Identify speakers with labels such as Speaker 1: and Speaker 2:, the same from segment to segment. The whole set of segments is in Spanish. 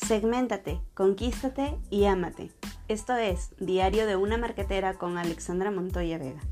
Speaker 1: Segméntate, conquístate y ámate. Esto es Diario de una Marquetera con Alexandra Montoya Vega.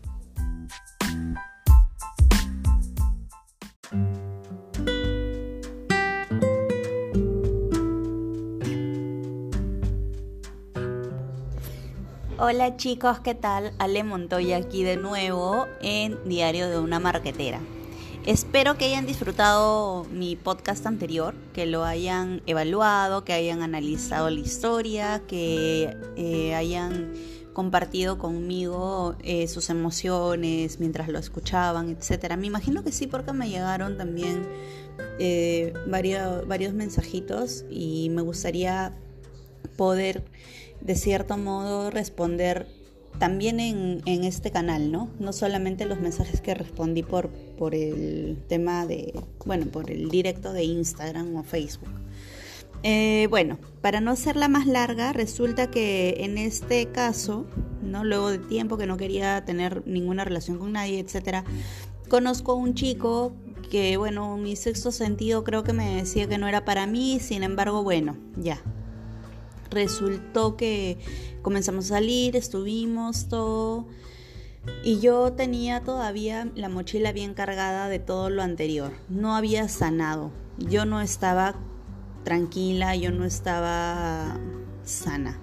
Speaker 1: Hola chicos, ¿qué tal? Ale Montoya aquí de nuevo en Diario de una Marquetera. Espero que hayan disfrutado mi podcast anterior, que lo hayan evaluado, que hayan analizado la historia, que hayan compartido conmigo sus emociones mientras lo escuchaban, etcétera. Me imagino que sí, porque me llegaron también varios mensajitos y me gustaría poder de cierto modo responder también en este canal, ¿no? No solamente los mensajes que respondí por el tema por el directo de Instagram o Facebook. Para no hacerla más larga, resulta que en este caso, ¿no? Luego de tiempo que no quería tener ninguna relación con nadie, etcétera, conozco a un chico que, mi sexto sentido creo que me decía que no era para mí, sin embargo, ya. Resultó que comenzamos a salir, estuvimos todo y yo tenía todavía la mochila bien cargada de todo lo anterior. No había sanado, yo no estaba tranquila, yo no estaba sana.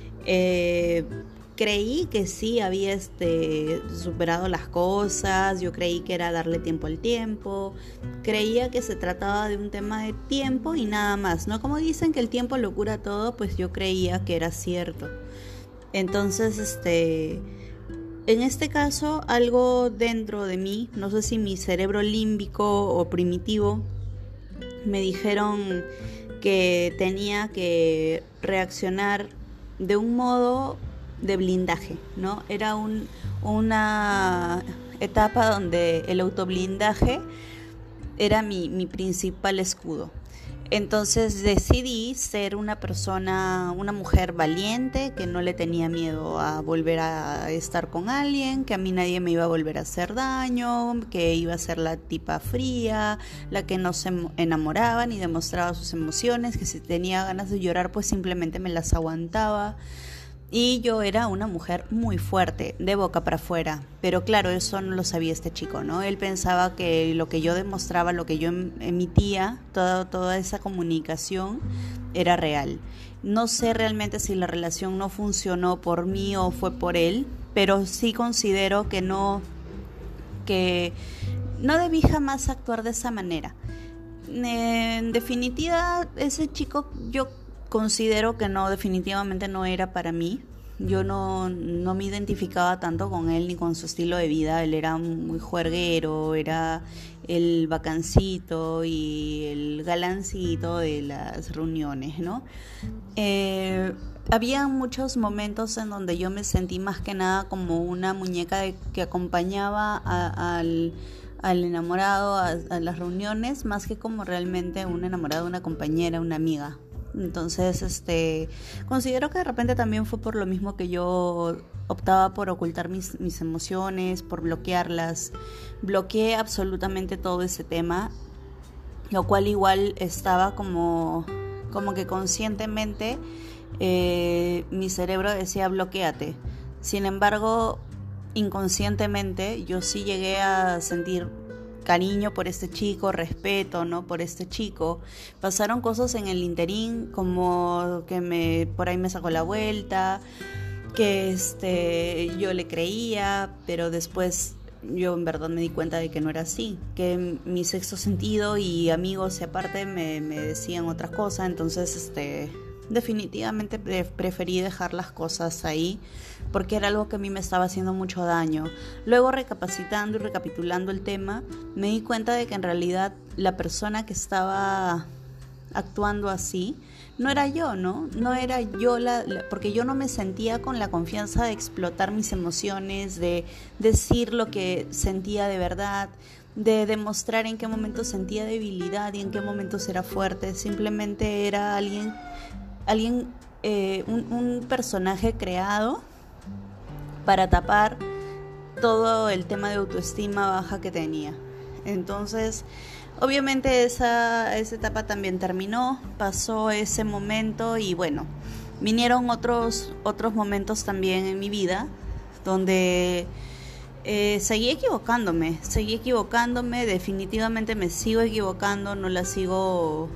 Speaker 1: Creí que sí había superado las cosas, yo creí que era darle tiempo al tiempo, creía que se trataba de un tema de tiempo y nada más, ¿no? Como dicen que el tiempo lo cura todo, pues yo creía que era cierto. Entonces, en este caso, algo dentro de mí, no sé si mi cerebro límbico o primitivo, me dijeron que tenía que reaccionar de un modo de blindaje, ¿no? Era una etapa donde el autoblindaje era mi principal escudo. Entonces decidí ser una mujer valiente, que no le tenía miedo a volver a estar con alguien, que a mí nadie me iba a volver a hacer daño, que iba a ser la tipa fría, la que no se enamoraba ni demostraba sus emociones, que si tenía ganas de llorar pues simplemente me las aguantaba. Y yo era una mujer muy fuerte, de boca para afuera, pero claro, eso no lo sabía este chico, ¿no? Él pensaba que lo que yo demostraba, lo que yo emitía, toda esa comunicación era real. No sé realmente si la relación no funcionó por mí o fue por él, pero sí considero que no debí jamás actuar de esa manera. En definitiva, ese chico yo considero que definitivamente no era para mí. Yo no me identificaba tanto con él ni con su estilo de vida. Él era muy juerguero, era el bacancito y el galancito de las reuniones, ¿no? Había muchos momentos en donde yo me sentí más que nada como una muñeca que acompañaba al enamorado a las reuniones, más que como realmente un enamorado, una compañera, una amiga. Entonces, considero que de repente también fue por lo mismo que yo optaba por ocultar mis emociones, por bloquearlas. Bloqueé absolutamente todo ese tema, lo cual igual estaba como que conscientemente mi cerebro decía bloquéate. Sin embargo, inconscientemente yo sí llegué a sentir cariño por este chico, respeto, ¿no? Por este chico. Pasaron cosas en el interín, como que por ahí me sacó la vuelta, que yo le creía, pero después yo en verdad me di cuenta de que no era así, que mi sexto sentido y amigos aparte me decían otras cosas. Entonces definitivamente preferí dejar las cosas ahí porque era algo que a mí me estaba haciendo mucho daño. Luego, recapacitando y recapitulando el tema, me di cuenta de que en realidad la persona que estaba actuando así no era yo, ¿no? No era yo porque yo no me sentía con la confianza de explotar mis emociones, de decir lo que sentía de verdad, de demostrar en qué momentos sentía debilidad y en qué momentos era fuerte. Simplemente era un personaje creado para tapar todo el tema de autoestima baja que tenía. Entonces, obviamente esa etapa también terminó, pasó ese momento y bueno, vinieron otros momentos también en mi vida donde seguí equivocándome, definitivamente me sigo equivocando, no las sigo,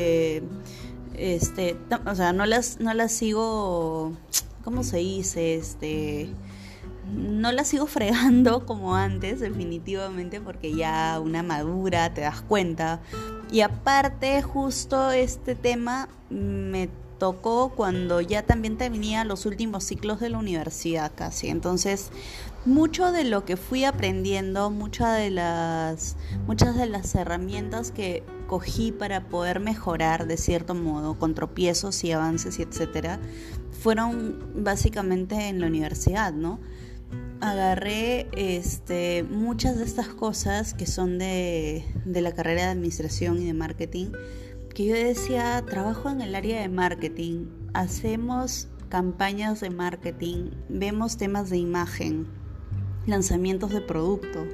Speaker 1: no las sigo, ¿cómo se dice? No la sigo fregando como antes, definitivamente, porque ya una madura, te das cuenta. Y aparte, justo este tema me tocó cuando ya también tenía los últimos ciclos de la universidad casi. Entonces, mucho de lo que fui aprendiendo, muchas de las herramientas que cogí para poder mejorar de cierto modo, con tropiezos y avances y etcétera, fueron básicamente en la universidad, ¿no? Agarré muchas de estas cosas que son de la carrera de administración y de marketing, que yo decía, trabajo en el área de marketing, hacemos campañas de marketing, vemos temas de imagen, lanzamientos de producto,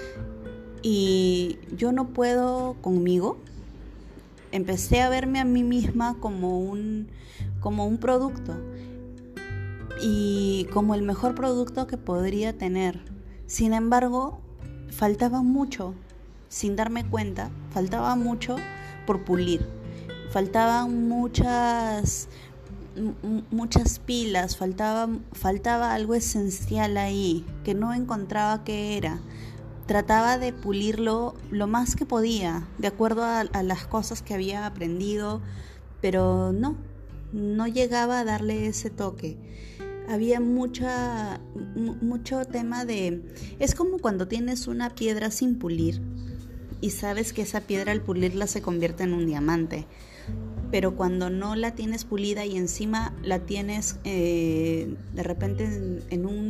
Speaker 1: y yo no puedo conmigo. Empecé a verme a mí misma como un producto, y como el mejor producto que podría tener. Sin embargo, faltaba mucho, sin darme cuenta, faltaba mucho por pulir. Faltaban muchas pilas, faltaba algo esencial ahí, que no encontraba qué era. Trataba de pulirlo lo más que podía, de acuerdo a las cosas que había aprendido, pero no llegaba a darle ese toque. Había mucho tema de... Es como cuando tienes una piedra sin pulir y sabes que esa piedra al pulirla se convierte en un diamante, pero cuando no la tienes pulida y encima la tienes de repente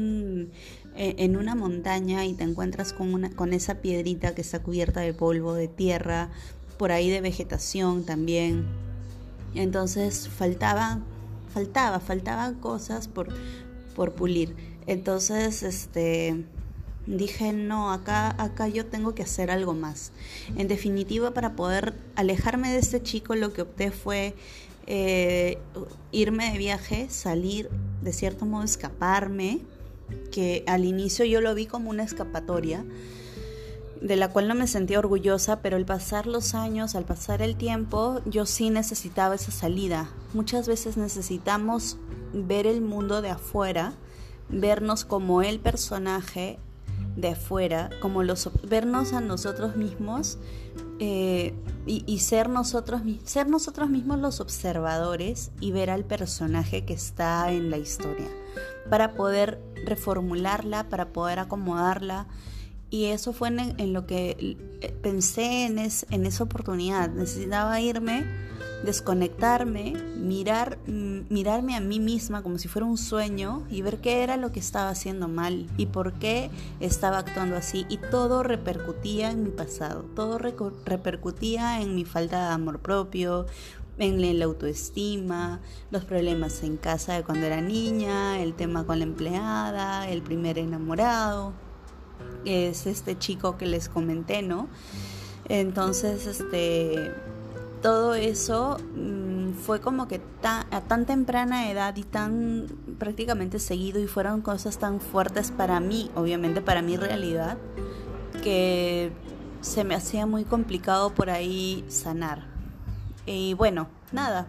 Speaker 1: en una montaña y te encuentras con esa piedrita que está cubierta de polvo, de tierra, por ahí de vegetación también. Entonces faltaban cosas por pulir. Entonces dije, no, acá yo tengo que hacer algo más. En definitiva, para poder alejarme de este chico, lo que opté fue irme de viaje, salir, de cierto modo escaparme, que al inicio yo lo vi como una escapatoria, de la cual no me sentía orgullosa, pero al pasar los años, al pasar el tiempo, yo sí necesitaba esa salida. Muchas veces necesitamos ver el mundo de afuera, vernos como el personaje de afuera, vernos a nosotros mismos y ser nosotros mismos los observadores y ver al personaje que está en la historia, para poder reformularla, para poder acomodarla. Y eso fue en lo que pensé en esa oportunidad. Necesitaba irme, desconectarme, mirarme a mí misma como si fuera un sueño y ver qué era lo que estaba haciendo mal y por qué estaba actuando así. Y todo repercutía en mi pasado, todo repercutía en mi falta de amor propio, en la autoestima, los problemas en casa de cuando era niña, el tema con la empleada, el primer enamorado. Es este chico que les comenté, ¿no? Entonces, todo eso fue como que a tan temprana edad y tan prácticamente seguido, y fueron cosas tan fuertes para mí, obviamente para mi realidad, que se me hacía muy complicado por ahí sanar. Y bueno, nada.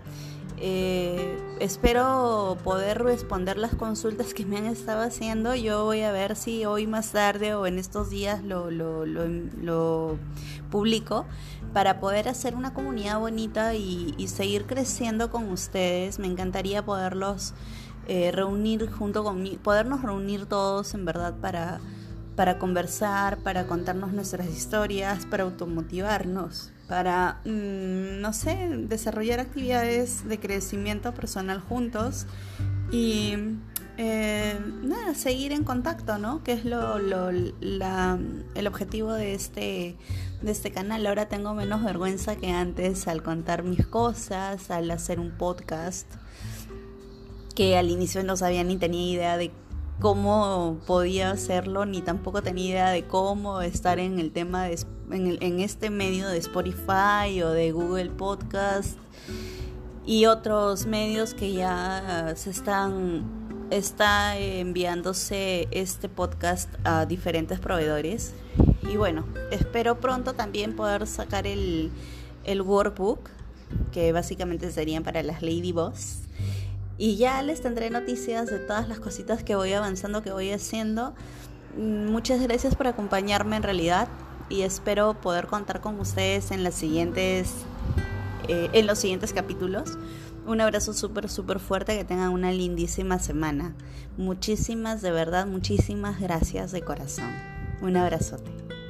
Speaker 1: Espero poder responder las consultas que me han estado haciendo. Yo voy a ver si hoy más tarde o en estos días lo publico, para poder hacer una comunidad bonita y seguir creciendo con ustedes. Me encantaría poderlos reunir junto conmigo, podernos reunir todos en verdad para conversar, para contarnos nuestras historias, para automotivarnos, para, desarrollar actividades de crecimiento personal juntos y seguir en contacto, ¿no? Que es el objetivo de este canal. Ahora tengo menos vergüenza que antes al contar mis cosas, al hacer un podcast, que al inicio no sabía ni tenía idea de cómo podía hacerlo, ni tampoco tenía idea de cómo estar en el tema en este medio de Spotify o de Google Podcast y otros medios que ya está enviándose este podcast a diferentes proveedores. Y bueno, espero pronto también poder sacar el workbook, que básicamente serían para las Ladyboss. Y ya les tendré noticias de todas las cositas que voy avanzando, que voy haciendo. Muchas gracias por acompañarme en realidad. Y espero poder contar con ustedes en los siguientes capítulos. Un abrazo súper fuerte, que tengan una lindísima semana. Muchísimas gracias de corazón. Un abrazote.